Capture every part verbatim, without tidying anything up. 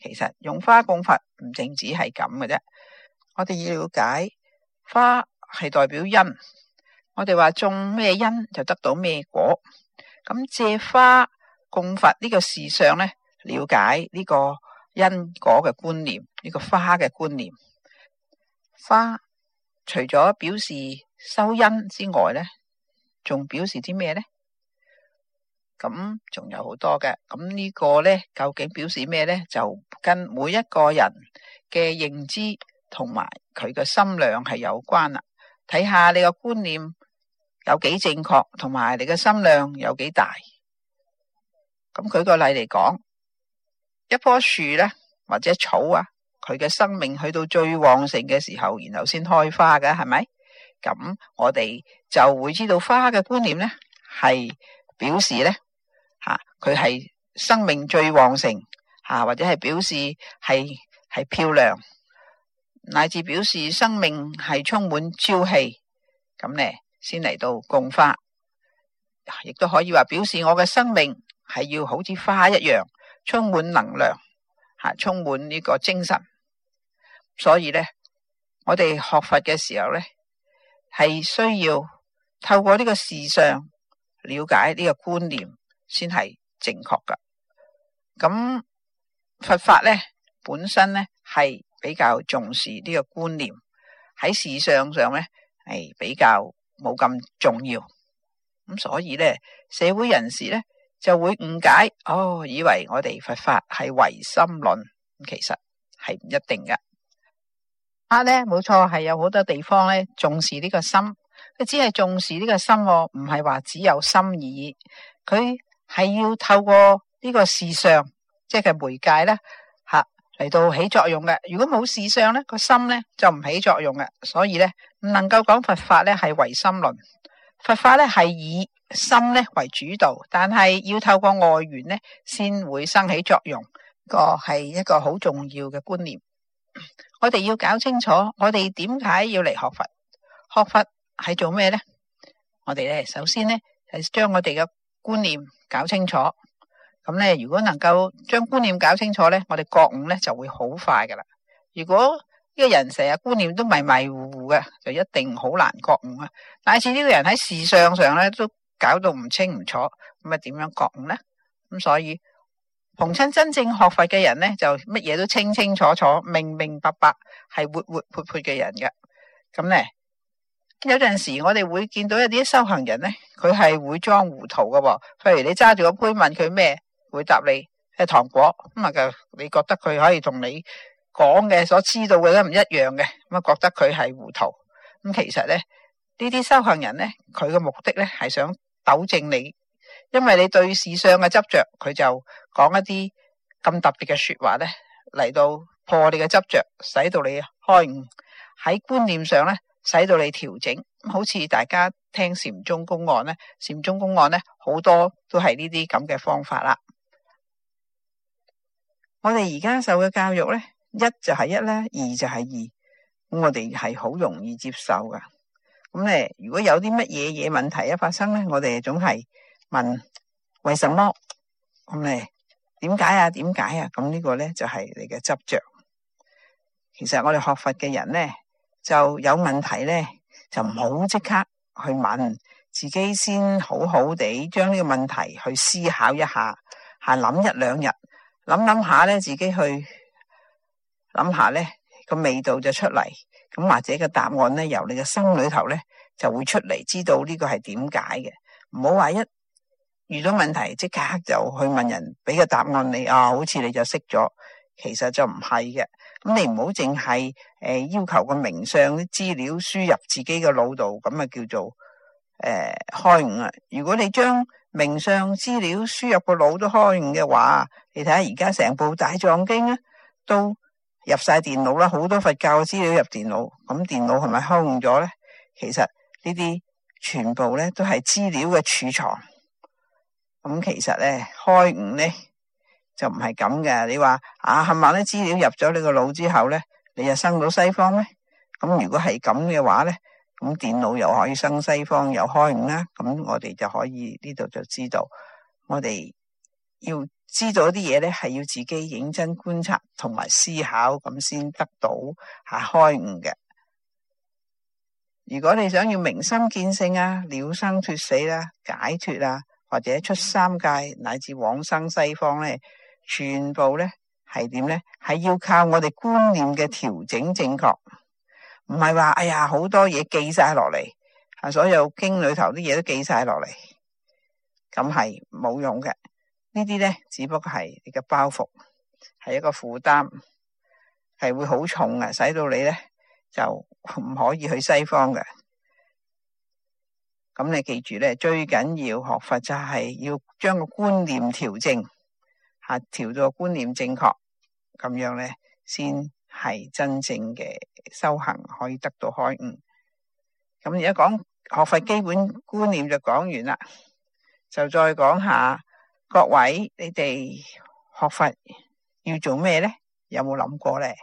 其實用花供佛唔淨止係咁嘅啫，我哋要了解花係代表因，我哋話種咩因就得到咩果。咁借花供佛呢個事上呢，了解呢個因果嘅觀念，呢個花嘅觀念。花除咗表示收因之外呢，仲表示啲咩呢？咁仲有好多嘅。咁呢個呢，究竟表示咩呢？就跟每一個人嘅認知同埋佢嘅心量係有關啦。睇下你個觀念有幾正確，同埋你嘅心量有幾大。咁舉個例嚟講，一棵樹呢，或者草啊，佢嘅生命去到最旺盛嘅時候，然後先開花嘅，係咪？咁我哋就會知道花嘅觀念呢，係表示呢，吓佢係生命最旺盛，吓、啊、或者係表示係係漂亮，乃至表示生命係充滿朝氣，咁呢先嚟到供花。亦都可以話表示我嘅生命係要好似花一樣充滿能量，吓、啊、充滿呢個精神。所以呢，我哋學佛嘅時候呢，係需要透過呢個事相了解呢個觀念先係正確噶。咁佛法呢本身呢係比較重視呢個觀念，喺事相上呢係比較冇咁重要。咁所以呢，社會人士呢就會誤解，哦，以為我哋佛法係唯心論，其實係唔一定噶。啊呢冇錯，係有好多地方呢重視呢個心，佢只係重視呢個心，唔係話只有心而已。佢係要透過呢個事相，即係媒介呢吓嚟到起作用嘅。如果冇事相呢，個心呢就唔起作用嘅。所以呢，唔能夠講佛法呢係唯心論。佛法呢係以心呢為主導，但係要透過外緣呢先會生起作用，個係一個好重要嘅觀念。我哋要搞清楚，我哋點解要嚟學佛？學佛係做咩呢？我哋呢首先呢係將我哋嘅觀念搞清楚。咁呢，如果能夠將觀念搞清楚呢，我哋覺悟呢就會好快噶啦。如果呢個人成日觀念都迷迷糊糊嘅，就一定好難覺悟啊！乃至呢個人喺事相上咧都搞到唔清唔楚，咁啊點樣覺悟呢？咁所以逢親真正學佛嘅人呢，就乜嘢都清清楚楚、明明白白，係活活潑潑嘅人嘅。咁呢，有陣時我哋會見到一啲修行人呢，佢係會裝糊塗嘅喎。譬如你揸住個杯問佢咩，會答你係糖果，咁啊就你覺得佢可以同你講嘅所知道嘅都唔一樣嘅，咁啊覺得佢係糊塗。咁其實呢，呢啲修行人呢，佢嘅目的呢係想糾正你，因為你對事相嘅執着，佢就講一啲咁特別嘅說話呢，嚟到破你嘅執着，使到你開悟。喺觀念上呢，使到你調整。好似大家聽禪宗公案呢，禪宗公案呢，好多都係呢啲咁嘅方法啦。我哋而家受嘅教育呢，一就係一啦，二就係二，咁我哋係好容易接受噶。咁咧，如果有啲乜嘢嘢問題一發生咧，我哋總係問為什麼？咁咧，點解啊？點解啊？咁呢個咧就係你嘅執着。其實我哋學佛嘅人咧，就有問題咧，就唔好即刻去問，自己先好好地將呢個問題去思考一下，吓諗一兩日，諗諗下咧，自己去。諗下呢個味道就出嚟，咁或者個答案呢，由你嘅心裏頭呢就會出嚟，知道呢個係點解嘅。唔好話一遇到問題即刻就去問人俾個答案你啊，好似你就識咗，其實就唔係嘅。咁你唔好淨係誒要求個名相啲資料輸入自己嘅腦度，咁啊叫做誒、呃、開悟啊。如果你將名相資料輸入個腦都開悟嘅話，你睇下而家成部大藏經啊都入晒電腦啦，好多佛教嘅資料入電腦，咁電腦係咪開悟咗呢？其實呢啲全部呢都係資料嘅儲藏，咁其實呢開悟呢就唔係咁嘅。你話啊，係咪啲資料入咗你個腦之後呢，你就生到西方咩？咁如果係咁嘅話呢，咁電腦又可以生西方又開悟啦。咁我哋就可以呢度就知道，我哋要知道啲嘢咧，係要自己認真觀察同埋思考，咁先得到吓開悟嘅。如果你想要明心見性啊、了生脫死啦、解脫啊，或者出三界乃至往生西方咧，全部咧係點咧？係要靠我哋觀念嘅調整正確，唔係話哎呀好多嘢記晒落嚟，啊所有經裏頭啲嘢都記晒落嚟，咁係冇用嘅。呢啲咧只不過係你嘅包袱，係一個負擔，係會好重嘅，使到你咧就唔可以去西方嘅。咁你記住咧，最緊要學佛就係要將個觀念調正，吓調到個觀念正確，咁樣咧先係真正嘅修行，可以得到開悟。咁而家講學佛基本觀念就講完啦，就再講下各位你哋學佛要做咩咧？有冇諗過咧？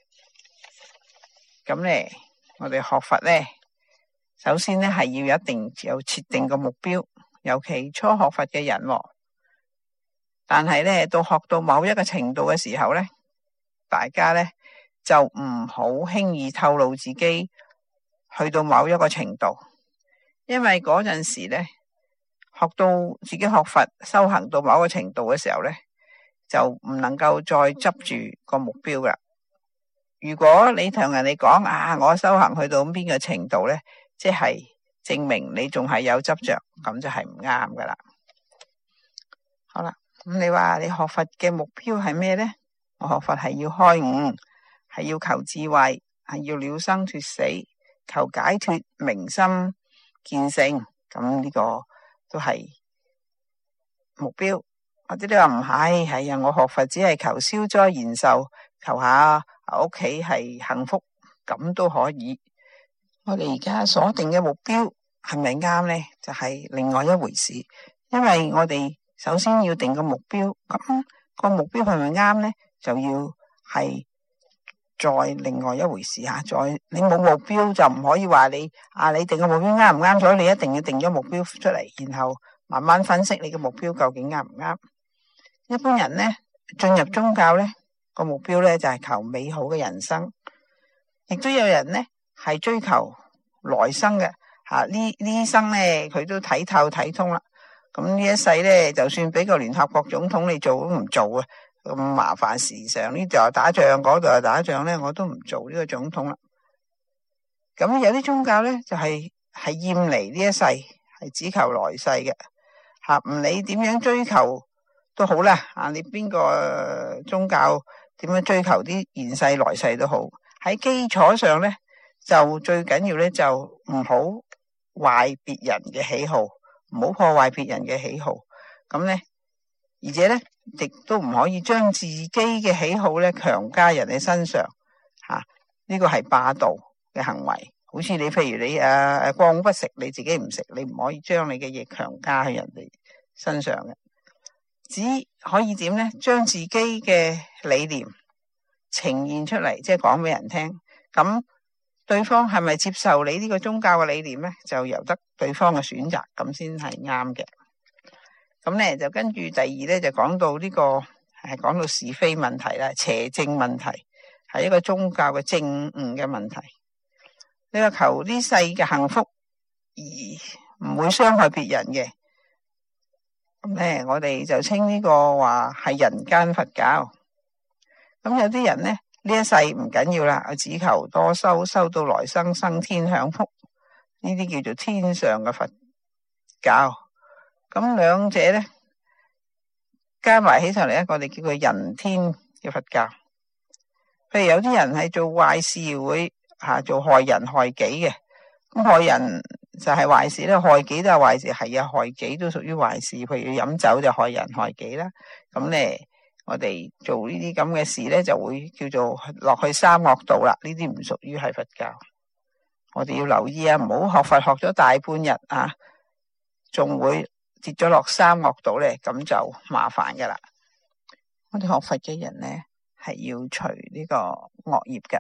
咁咧，我哋學佛咧，首先咧係要一定有設定個目標，尤其初學佛嘅人，但係咧到學到某一個程度嘅時候咧，大家咧就唔好輕易透露自己去到某一個程度，因為嗰陣時咧學到自己學佛修行到某一個程度嘅時候咧，就唔能夠再執住個目標噶。如果你同人哋講啊，我修行去到邊個程度咧，即係證明你仲係有執着，咁就係唔啱噶啦。好啦，咁你話你學佛嘅目標係咩咧？我學佛係要開悟，係要求智慧，係要了生脫死，求解脫明心見性，咁呢個都係目標。或者你話唔係，係啊，我學佛只係求消災延壽，求下屋企係幸福，咁都可以。我哋而家所定嘅目標係咪啱呢？就係、是、另外一回事。因為我哋首先要定個目標，咁個目標係咪啱呢？就要係再另外一回事吓。再你冇目標就唔可以話你啊，你定個目標啱唔啱？所以你一定要定咗目標出嚟，然後慢慢分析你嘅目標究竟啱唔啱。一般人呢，進入宗教呢個目標呢，就係求美好嘅人生，亦都有人呢係追求來生嘅吓。呢呢生呢佢都睇透睇通啦。咁呢一世呢，就算俾個聯合國總統你做都唔做啊，咁麻煩時常呢度又打仗，嗰度又打仗呢，我都唔做呢個總統啦。咁有啲宗教呢，就係係厭離呢一世，係只求來世嘅吓，唔理點樣追求都好啦，啊！你邊個宗教點樣追求啲現世來世都好，喺基礎上咧就最緊要咧就唔好壞別人嘅喜好，唔好破壞別人嘅喜好。咁咧，而且咧亦都唔可以將自己嘅喜好咧強加人哋身上，吓、啊、呢、這個係霸道嘅行為。好似你譬如你誒誒光不食，你自己唔食，你唔可以將你嘅嘢強加喺人哋身上嘅。只可以點呢？將自己嘅理念呈現出嚟，即係講俾人聽。咁對方係咪接受你呢個宗教嘅理念呢？就由得對方嘅選擇，咁先係啱嘅。咁呢，就跟住第二呢，就講到呢個係講到是非問題啦，邪正問題係一個宗教嘅正誤嘅問題。你話求呢世嘅幸福而唔會傷害別人嘅。咁咧，我哋就稱呢個話係人間佛教。咁有啲人呢，呢一世唔緊要啦，只求多修，修到來生生天享福，呢啲叫做天上嘅佛教。咁兩者呢，加埋起上嚟，我哋叫佢人天嘅佛教。譬如有啲人係做壞事會吓、啊、做害人害己嘅，咁害人就係壞事咧，害己都係壞事，係啊，害己都屬於壞事。譬如飲酒就害人害己啦。咁咧，我哋做呢啲咁嘅事咧，就會叫做落去三惡道啦。呢啲唔屬於係佛教。我哋要留意啊，唔好學佛學咗大半日啊，仲會跌咗落三惡道咧，咁就麻煩噶啦。我哋學佛嘅人咧，係要除呢個惡業嘅。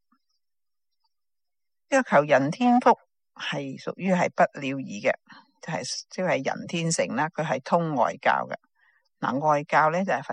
呢個求人天福係屬於係不了義嘅，就係即係人天乘啦，佢係通外教嘅。 嗱，外教咧就係佛